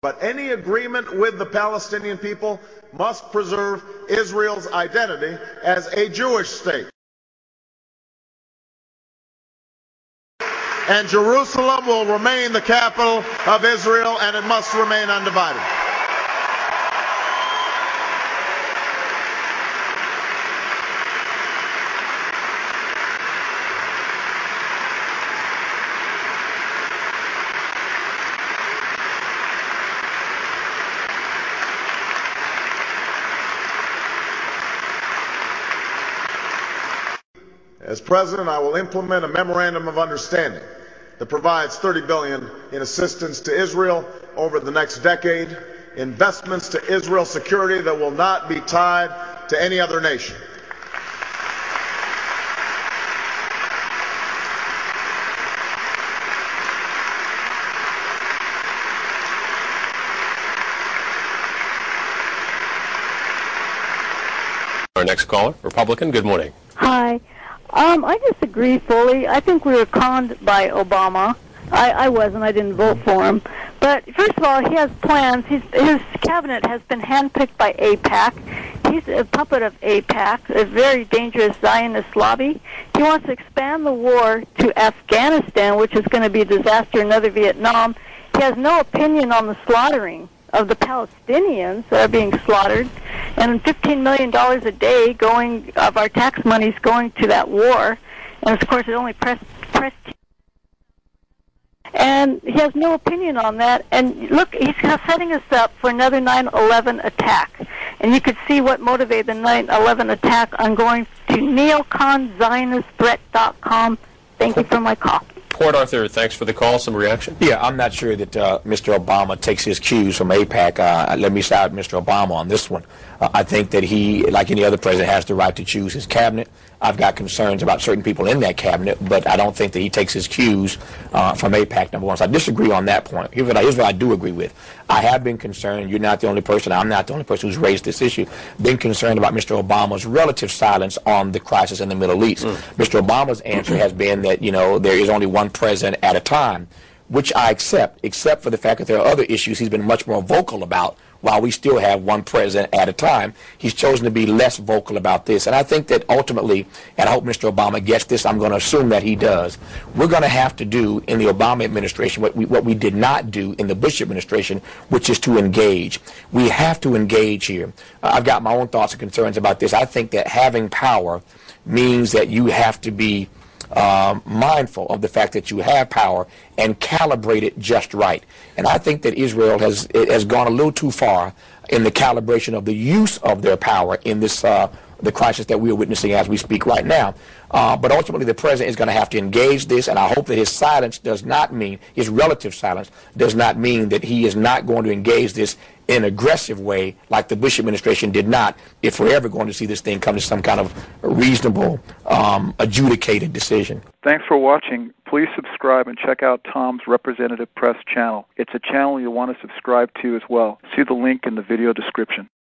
But any agreement with the Palestinian people must preserve Israel's identity as a Jewish state. And Jerusalem will remain the capital of Israel, and it must remain undivided. As president, I will implement a memorandum of understanding that provides $30 billion in assistance to Israel over the next decade, investments to Israel's security that will not be tied to any other nation. Our next caller, Republican, good morning. Hi. I disagree fully. I think we were conned by Obama. I wasn't. I didn't vote for him. But first of all, he has plans. His cabinet has been handpicked by AIPAC. He's a puppet of AIPAC, a very dangerous Zionist lobby. He wants to expand the war to Afghanistan, which is going to be a disaster, another Vietnam. He has no opinion on the slaughtering of the Palestinians that are being slaughtered, and $15 million a day going of our tax monies going to that war, and of course it only press. And he has no opinion on that. And look, he's setting us up for another 9/11 attack. And you could see what motivated the 9/11 attack on going to neoconzionistthreat.com. Thank you for my call. Port Arthur, thanks for the call. Some reaction? Yeah, I'm not sure that Mr. Obama takes his cues from AIPAC. Let me side with Mr. Obama on this one. I think that he, like any other president, has the right to choose his cabinet. I've got concerns about certain people in that cabinet, but I don't think that he takes his cues from AIPAC, number one. So I disagree on that point. Here's what I do agree with. I have been concerned, you're not the only person, I'm not the only person who's raised this issue, been concerned about Mr. Obama's relative silence on the crisis in the Middle East. Mr. Obama's answer has been that, you know, there is only one president at a time, which I accept, except for the fact that there are other issues he's been much more vocal about. While we still have one president at a time, he's chosen to be less vocal about this. And I think that ultimately, and I hope Mr. Obama gets this, I'm going to assume that he does, we're going to have to do in the Obama administration what we did not do in the Bush administration, which is to engage. We have to engage here. I've got my own thoughts and concerns about this. I think that having power means that you have to be mindful of the fact that you have power and calibrate it just right. And I think that Israel has gone a little too far in the calibration of the use of their power in this the crisis that we are witnessing as we speak right now. But ultimately, the president is going to have to engage this, and I hope that his silence does not mean, his relative silence does not mean that he is not going to engage this in an aggressive way like the Bush administration did not, if we're ever going to see this thing come to some kind of reasonable, adjudicated decision. Thanks for watching. Please subscribe and check out Tom's Representative Press channel. It's a channel you'll want to subscribe to as well. See the link in the video description.